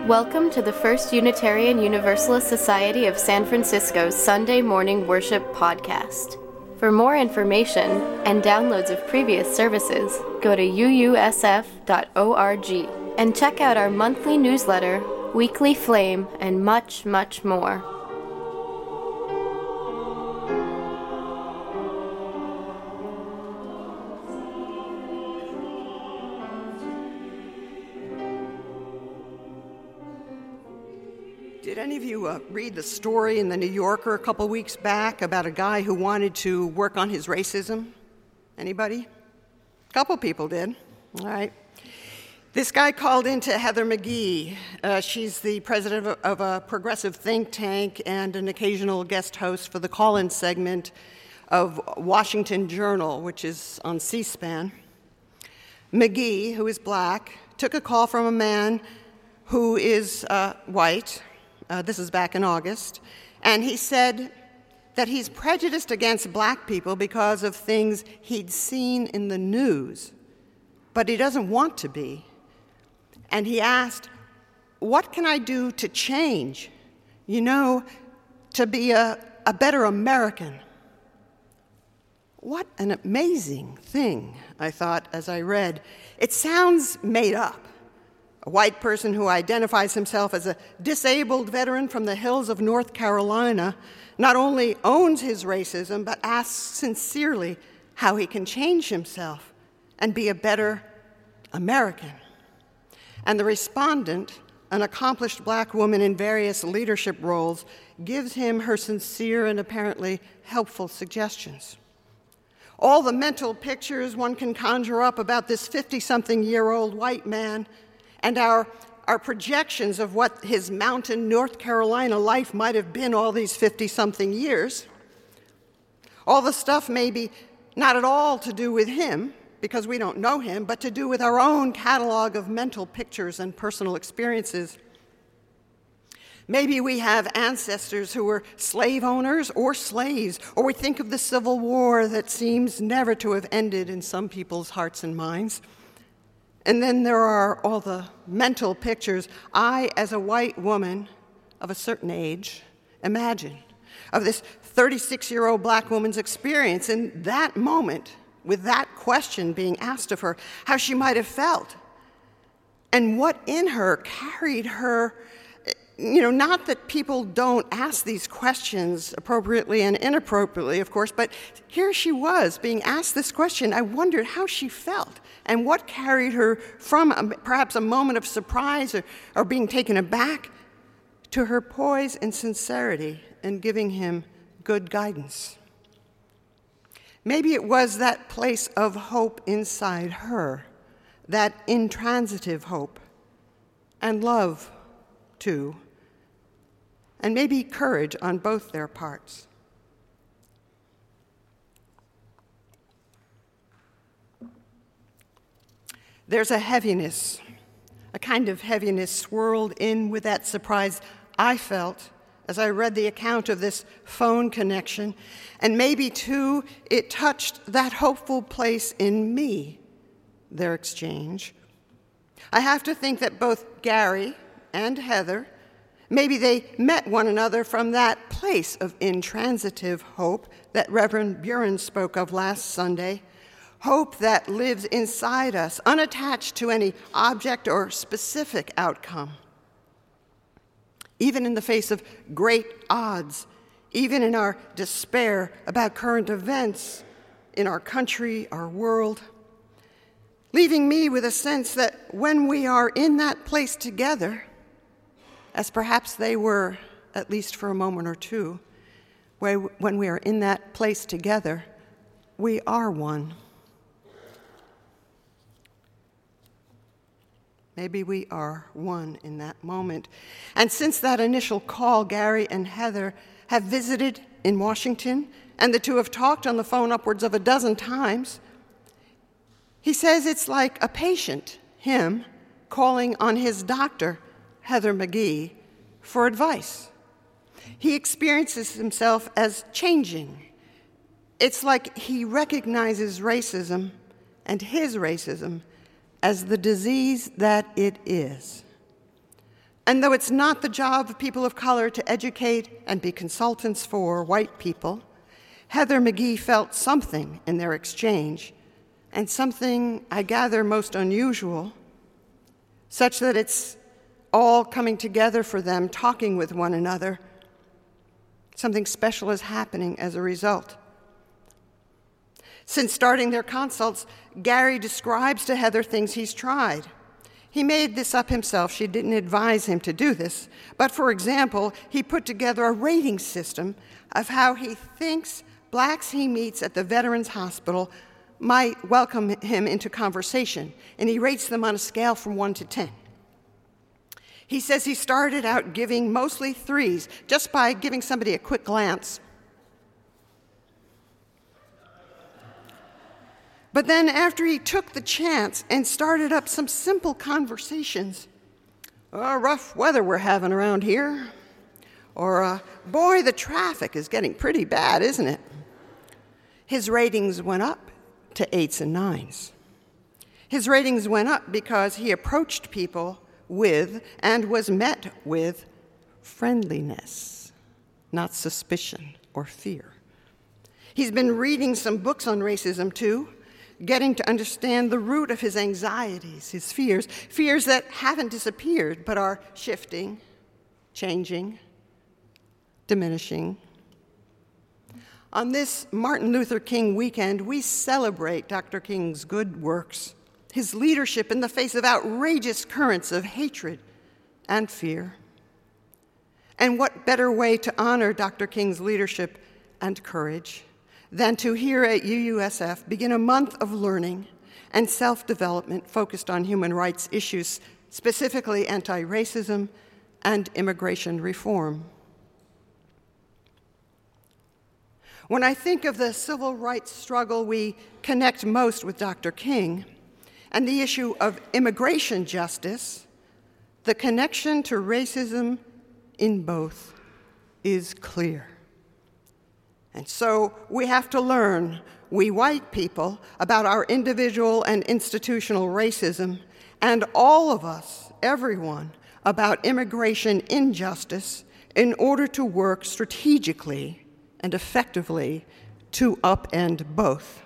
Welcome to the First Unitarian Universalist Society of San Francisco's Sunday Morning Worship Podcast. For more information and downloads of previous services, go to uusf.org and check out our monthly newsletter, Weekly Flame, and much, much more. Did any of you read the story in the New Yorker a couple weeks back about a guy who wanted to work on his racism? Anybody? A couple people did. All right. This guy called into Heather McGhee. She's the president of a progressive think tank and an occasional guest host for the call-in segment of Washington Journal, which is on C-SPAN. McGhee, who is black, took a call from a man who is white. This is back in August, and he said that he's prejudiced against black people because of things he'd seen in the news, but he doesn't want to be. And he asked, what can I do to change, to be a better American? What an amazing thing, I thought as I read. It sounds made up. A white person who identifies himself as a disabled veteran from the hills of North Carolina not only owns his racism, but asks sincerely how he can change himself and be a better American. And the respondent, an accomplished black woman in various leadership roles, gives him her sincere and apparently helpful suggestions. All the mental pictures one can conjure up about this 50-something-year-old white man and our projections of what his mountain North Carolina life might have been all these 50-something years. All the stuff maybe not at all to do with him, because we don't know him, but to do with our own catalog of mental pictures and personal experiences. Maybe we have ancestors who were slave owners or slaves, or we think of the Civil War that seems never to have ended in some people's hearts and minds. And then there are all the mental pictures I, as a white woman of a certain age, imagine of this 36-year-old black woman's experience in that moment, with that question being asked of her, how she might have felt, and what in her carried her. Not that people don't ask these questions appropriately and inappropriately, of course, but here she was being asked this question. I wondered how she felt and what carried her from perhaps a moment of surprise or being taken aback to her poise and sincerity in giving him good guidance. Maybe it was that place of hope inside her, that intransitive hope, and love, too, and maybe courage on both their parts. There's a heaviness, a kind of heaviness swirled in with that surprise I felt as I read the account of this phone connection, and maybe, too, it touched that hopeful place in me, their exchange. I have to think that both Gary and Heather, maybe they met one another from that place of intransitive hope that Reverend Buren spoke of last Sunday, hope that lives inside us, unattached to any object or specific outcome. Even in the face of great odds, even in our despair about current events in our country, our world, leaving me with a sense that when we are in that place together, as perhaps they were, at least for a moment or two, when we are in that place together, we are one. Maybe we are one in that moment. And since that initial call, Gary and Heather have visited in Washington, and the two have talked on the phone upwards of a dozen times. He says it's like a patient, him, calling on his doctor, Heather McGhee, for advice. He experiences himself as changing. It's like he recognizes racism and his racism as the disease that it is. And though it's not the job of people of color to educate and be consultants for white people, Heather McGhee felt something in their exchange, and something, I gather, most unusual, such that it's all coming together for them, talking with one another. Something special is happening as a result. Since starting their consults, Gary describes to Heather things he's tried. He made this up himself. She didn't advise him to do this. But for example, he put together a rating system of how he thinks blacks he meets at the Veterans Hospital might welcome him into conversation, and he rates them on a scale from 1 to 10. He says he started out giving mostly 3s, just by giving somebody a quick glance. But then after he took the chance and started up some simple conversations, rough weather we're having around here, or boy, the traffic is getting pretty bad, isn't it? His ratings went up to 8s and 9s. His ratings went up because he approached people with and was met with friendliness, not suspicion or fear. He's been reading some books on racism too, getting to understand the root of his anxieties, his fears that haven't disappeared but are shifting, changing, diminishing. On this Martin Luther King weekend, we celebrate Dr. King's good works, his leadership in the face of outrageous currents of hatred and fear. And what better way to honor Dr. King's leadership and courage than to here at UUSF begin a month of learning and self-development focused on human rights issues, specifically anti-racism and immigration reform. When I think of the civil rights struggle, we connect most with Dr. King and the issue of immigration justice. The connection to racism in both is clear. And so we have to learn, we white people, about our individual and institutional racism, and all of us, everyone, about immigration injustice in order to work strategically and effectively to upend both.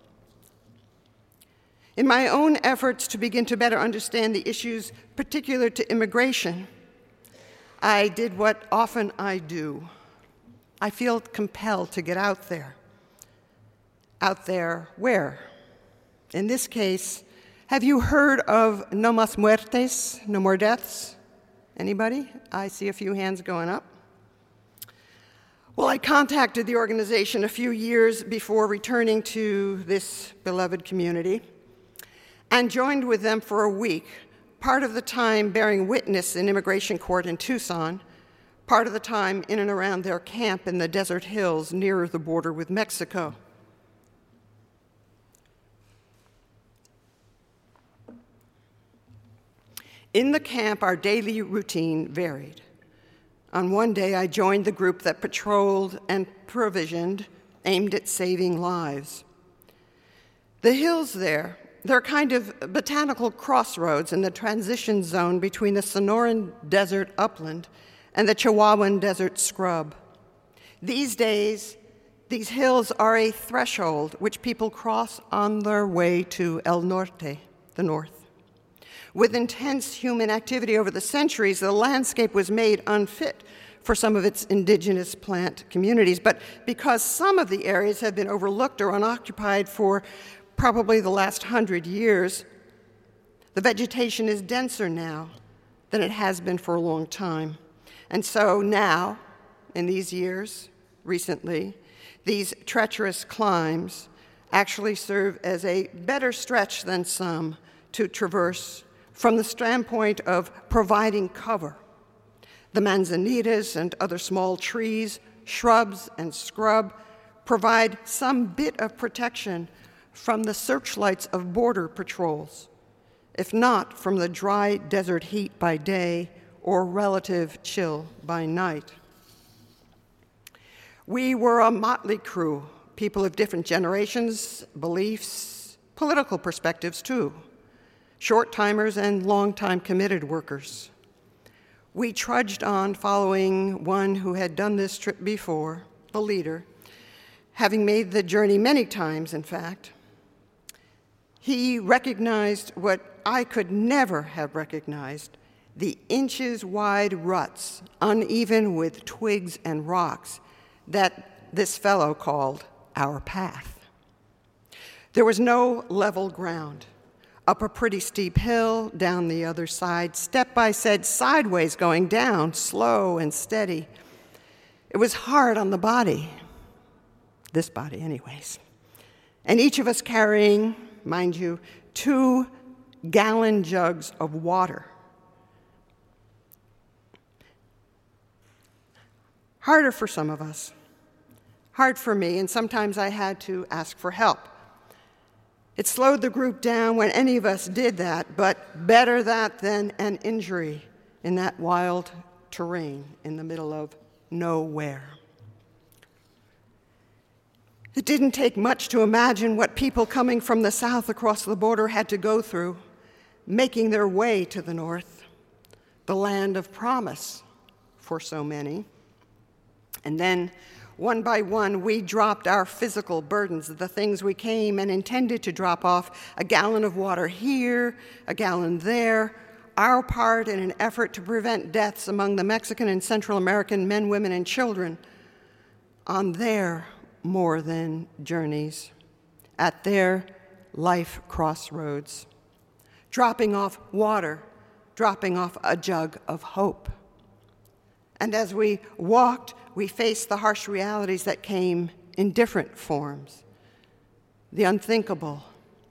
In my own efforts to begin to better understand the issues particular to immigration, I did what often I do. I feel compelled to get out there. Out there where? In this case, have you heard of No Más Muertes, No More Deaths? Anybody? I see a few hands going up. Well, I contacted the organization a few years before returning to this beloved community and joined with them for a week, part of the time bearing witness in immigration court in Tucson, part of the time in and around their camp in the desert hills near the border with Mexico. In the camp, our daily routine varied. On one day, I joined the group that patrolled and provisioned, aimed at saving lives. The hills there, they're kind of botanical crossroads in the transition zone between the Sonoran Desert upland and the Chihuahuan Desert scrub. These days, these hills are a threshold which people cross on their way to El Norte, the north. With intense human activity over the centuries, the landscape was made unfit for some of its indigenous plant communities. But because some of the areas have been overlooked or unoccupied for probably the last 100 years, the vegetation is denser now than it has been for a long time. And so now, in these years, recently, these treacherous climbs actually serve as a better stretch than some to traverse from the standpoint of providing cover. The manzanitas and other small trees, shrubs and scrub provide some bit of protection from the searchlights of border patrols, if not from the dry desert heat by day or relative chill by night. We were a motley crew, people of different generations, beliefs, political perspectives too. Short-timers and long-time committed workers. We trudged on following one who had done this trip before, the leader, having made the journey many times, in fact. He recognized what I could never have recognized, the inches-wide ruts, uneven with twigs and rocks, that this fellow called our path. There was no level ground. Up a pretty steep hill, down the other side, step by step, sideways going down, slow and steady. It was hard on the body, this body anyways, and each of us carrying, mind you, 2-gallon jugs of water. Harder for some of us, hard for me, and sometimes I had to ask for help. It slowed the group down when any of us did that, but better that than an injury in that wild terrain in the middle of nowhere. It didn't take much to imagine what people coming from the south across the border had to go through, making their way to the north, the land of promise for so many. And then, one by one, we dropped our physical burdens, the things we came and intended to drop off, a gallon of water here, a gallon there, our part in an effort to prevent deaths among the Mexican and Central American men, women, and children on their more than journeys, at their life crossroads, dropping off water, dropping off a jug of hope. And as we walked, we faced the harsh realities that came in different forms, the unthinkable.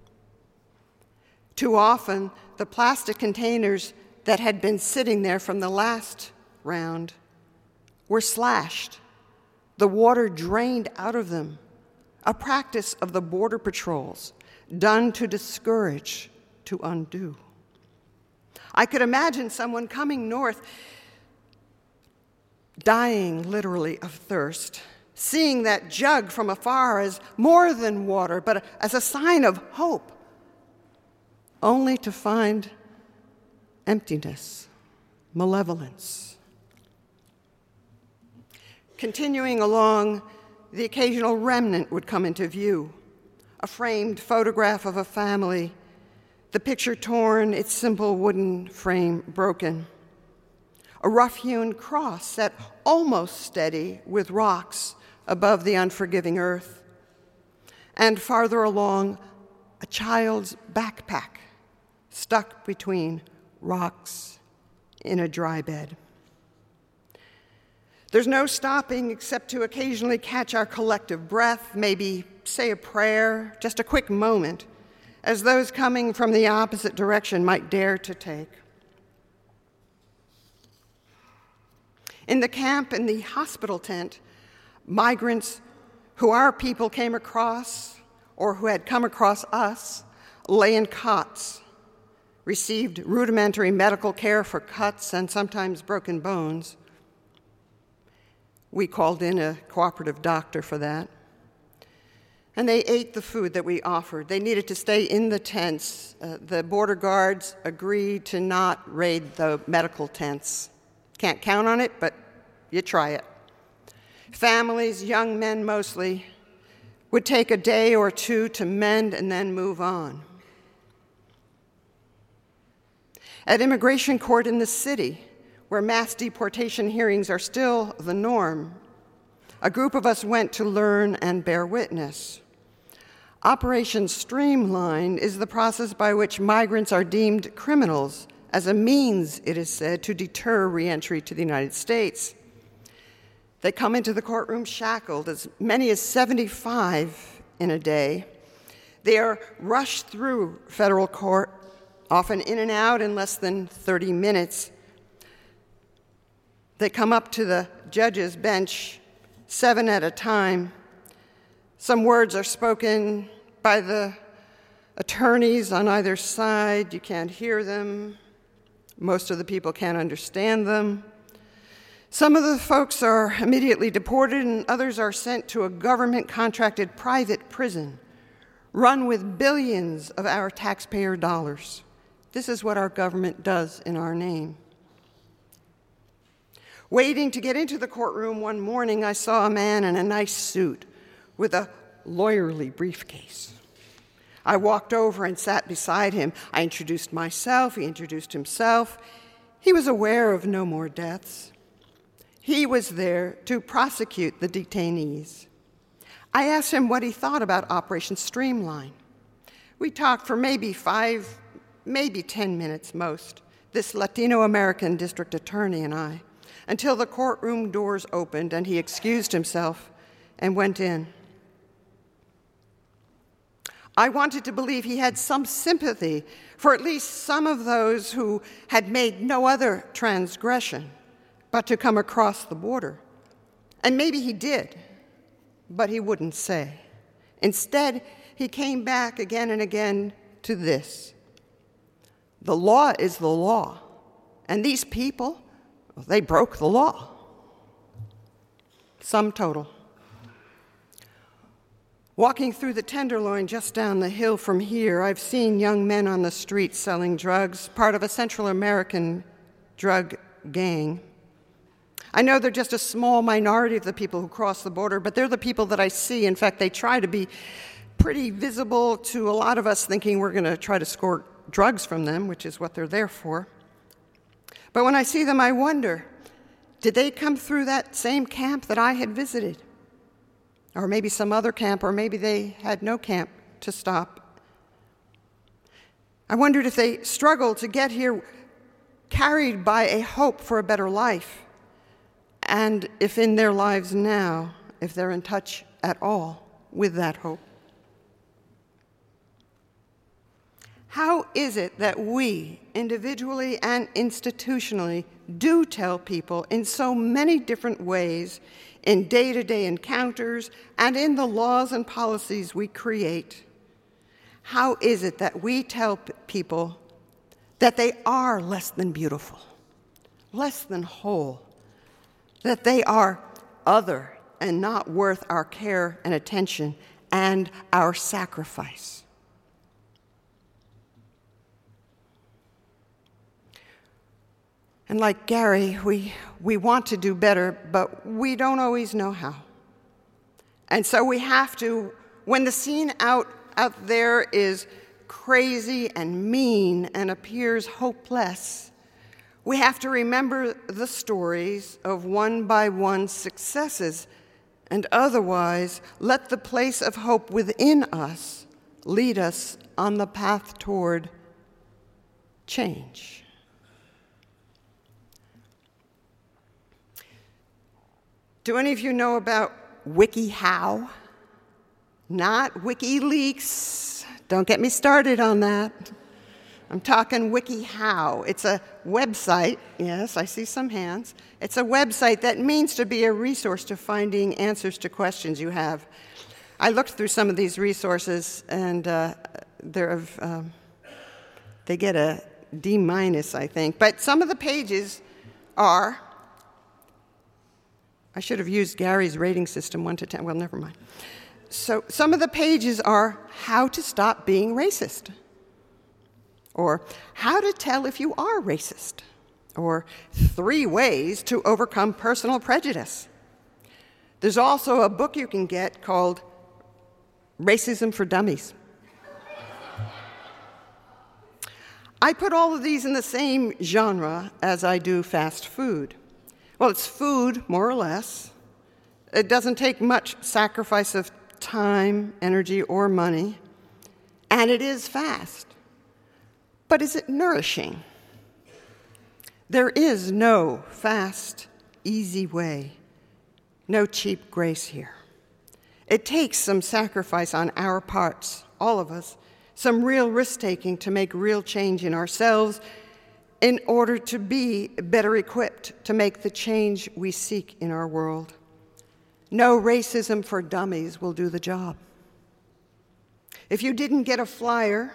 Too often, the plastic containers that had been sitting there from the last round were slashed, the water drained out of them, a practice of the border patrols, done to discourage, to undo. I could imagine someone coming north, dying literally of thirst, seeing that jug from afar as more than water, but as a sign of hope, only to find emptiness, malevolence. Continuing along, the occasional remnant would come into view, a framed photograph of a family, the picture torn, its simple wooden frame broken. A rough-hewn cross set almost steady with rocks above the unforgiving earth. And farther along, a child's backpack stuck between rocks in a dry bed. There's no stopping except to occasionally catch our collective breath, maybe say a prayer, just a quick moment, as those coming from the opposite direction might dare to take. In the camp and the hospital tent, migrants who our people came across or who had come across us lay in cots, received rudimentary medical care for cuts and sometimes broken bones. We called in a cooperative doctor for that. And they ate the food that we offered. They needed to stay in the tents. The border guards agreed to not raid the medical tents. Can't count on it, but you try it. Families, young men mostly, would take a day or two to mend and then move on. At immigration court in the city, where mass deportation hearings are still the norm, a group of us went to learn and bear witness. Operation Streamline is the process by which migrants are deemed criminals as a means, it is said, to deter reentry to the United States. They come into the courtroom shackled, as many as 75 in a day. They are rushed through federal court, often in and out in less than 30 minutes. They come up to the judge's bench, 7 at a time. Some words are spoken by the attorneys on either side. You can't hear them. Most of the people can't understand them. Some of the folks are immediately deported, and others are sent to a government-contracted private prison run with billions of our taxpayer dollars. This is what our government does in our name. Waiting to get into the courtroom one morning, I saw a man in a nice suit with a lawyerly briefcase. I walked over and sat beside him. I introduced myself. He introduced himself. He was aware of no more deaths. He was there to prosecute the detainees. I asked him what he thought about Operation Streamline. We talked for maybe 5, maybe 10 minutes most, this Latino-American district attorney and I, until the courtroom doors opened and he excused himself and went in. I wanted to believe he had some sympathy for at least some of those who had made no other transgression but to come across the border. And maybe he did, but he wouldn't say. Instead, he came back again and again to this. The law is the law, and these people, well, they broke the law. Sum total. Walking through the Tenderloin just down the hill from here, I've seen young men on the street selling drugs, part of a Central American drug gang. I know they're just a small minority of the people who cross the border, but they're the people that I see. In fact, they try to be pretty visible to a lot of us thinking we're going to try to score drugs from them, which is what they're there for. But when I see them, I wonder, did they come through that same camp that I had visited? Or maybe some other camp, or maybe they had no camp to stop. I wondered if they struggled to get here carried by a hope for a better life, and if in their lives now, if they're in touch at all with that hope. How is it that we, individually and institutionally, do tell people in so many different ways, in day-to-day encounters and in the laws and policies we create, how is it that we tell people that they are less than beautiful, less than whole, that they are other and not worth our care and attention and our sacrifice? And like Gary, we want to do better, but we don't always know how. And so we have to, when the scene out there is crazy and mean and appears hopeless, we have to remember the stories of one-by-one successes, and otherwise let the place of hope within us lead us on the path toward change. Do any of you know about WikiHow? Not WikiLeaks. Don't get me started on that. I'm talking WikiHow. It's a website. Yes, I see some hands. It's a website that means to be a resource to finding answers to questions you have. I looked through some of these resources, and they get a D-, I think. But some of the pages are, I should have used Gary's rating system, 1 to 10. Well, never mind. So some of the pages are how to stop being racist, or how to tell if you are racist, or 3 ways to overcome personal prejudice. There's also a book you can get called Racism for Dummies. I put all of these in the same genre as I do fast food. Well, it's food, more or less. It doesn't take much sacrifice of time, energy, or money, and it is fast. But is it nourishing? There is no fast, easy way, no cheap grace here. It takes some sacrifice on our parts, all of us, some real risk-taking to make real change in ourselves in order to be better equipped to make the change we seek in our world. No racism for dummies will do the job. If you didn't get a flyer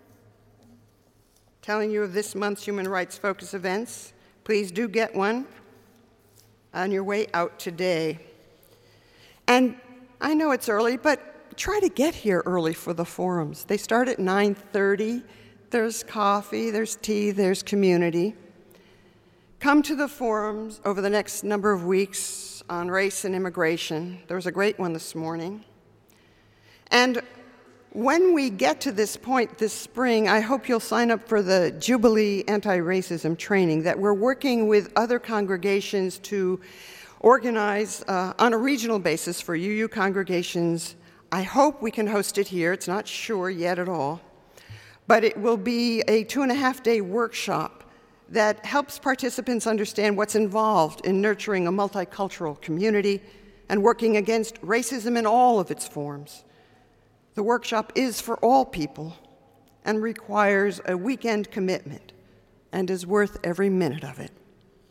telling you of this month's Human Rights Focus events, please do get one on your way out today. And I know it's early, but try to get here early for the forums. They start at 9:30. There's coffee, there's tea, there's community. come to the forums over the next number of weeks on race and immigration. There was a great one this morning. And when we get to this point this spring, I hope you'll sign up for the Jubilee Anti-Racism Training that we're working with other congregations to organize on a regional basis for UU congregations. I hope we can host it here. It's not sure yet at all. But it will be a 2.5-day workshop that helps participants understand what's involved in nurturing a multicultural community and working against racism in all of its forms. The workshop is for all people and requires a weekend commitment and is worth every minute of it.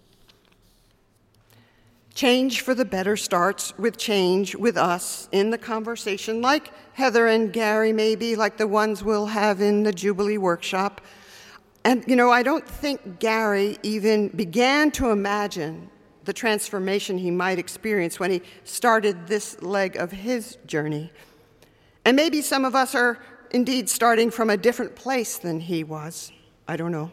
Change for the better starts with change with us in the conversation, like Heather and Gary maybe, like the ones we'll have in the Jubilee workshop. And, I don't think Gary even began to imagine the transformation he might experience when he started this leg of his journey. And maybe some of us are indeed starting from a different place than he was. I don't know.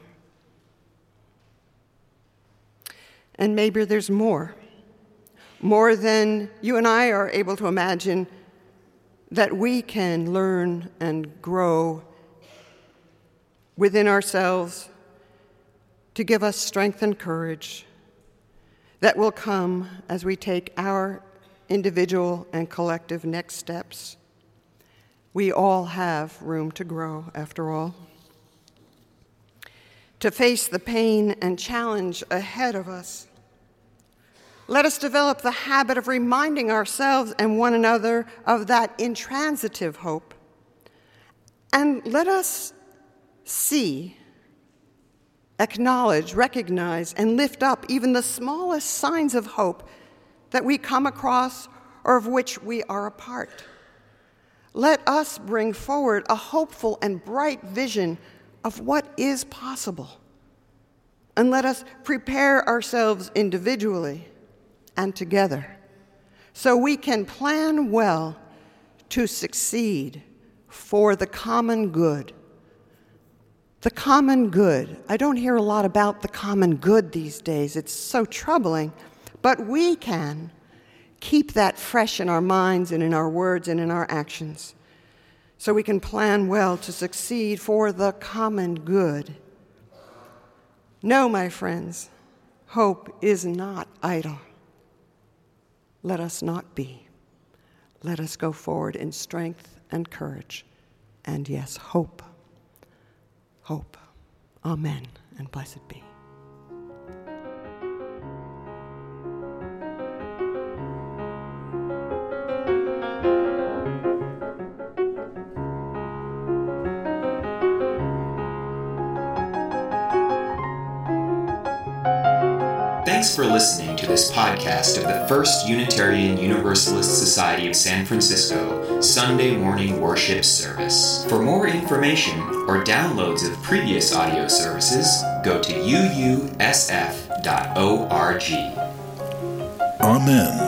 And maybe there's more than you and I are able to imagine that we can learn and grow within ourselves to give us strength and courage that will come as we take our individual and collective next steps. We all have room to grow, after all. To face the pain and challenge ahead of us, let us develop the habit of reminding ourselves and one another of that intransitive hope. And let us see, acknowledge, recognize, and lift up even the smallest signs of hope that we come across or of which we are a part. Let us bring forward a hopeful and bright vision of what is possible. And let us prepare ourselves individually and together so we can plan well to succeed for the common good. The common good. I don't hear a lot about the common good these days. It's so troubling. But we can keep that fresh in our minds and in our words and in our actions so we can plan well to succeed for the common good. No, my friends, hope is not idle. Let us not be. Let us go forward in strength and courage. And yes, hope. Hope. Amen, and blessed be. Thanks for listening to this podcast of the First Unitarian Universalist Society of San Francisco Sunday morning worship service. For more information or downloads of previous audio services, go to uusf.org. Amen.